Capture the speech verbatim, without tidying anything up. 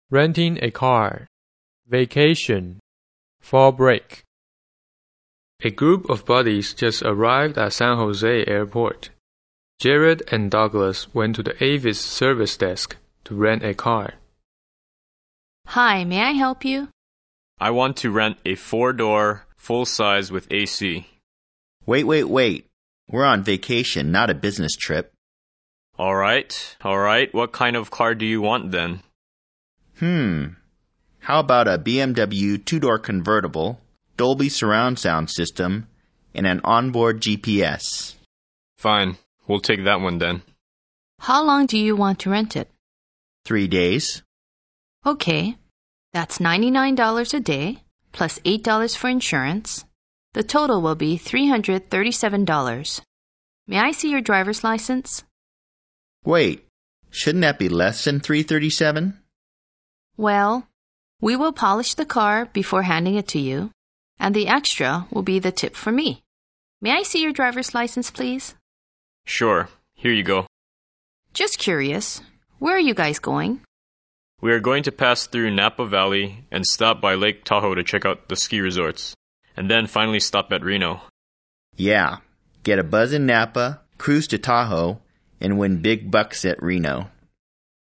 renting a car, vacation, fall break. A group of buddies just arrived at San Jose Airport. Jared and Douglas went to the Avis service desk to rent a car. Hi, may I help you? I want to rent a four-door, full-size with A C. Wait, wait, wait. We're on vacation, not a business trip. All right, all right. What kind of car do you want then? Hmm. How about a B M W two-door convertible, Dolby surround sound system, and an onboard G P S? Fine. We'll take that one then. How long do you want to rent it? Three days. Okay. That's ninety-nine dollars a day, plus eight dollars for insurance. The total will be three hundred thirty-seven dollars. May I see your driver's license? Wait, shouldn't that be less than three hundred thirty-seven dollars? Well, we will polish the car before handing it to you, and the extra will be the tip for me. May I see your driver's license, please? Sure. Here you go. Just curious, where are you guys going? We are going to pass through Napa Valley and stop by Lake Tahoe to check out the ski resorts, and then finally stop at Reno. Yeah, get a buzz in Napa, cruise to Tahoe, and win big bucks at Reno.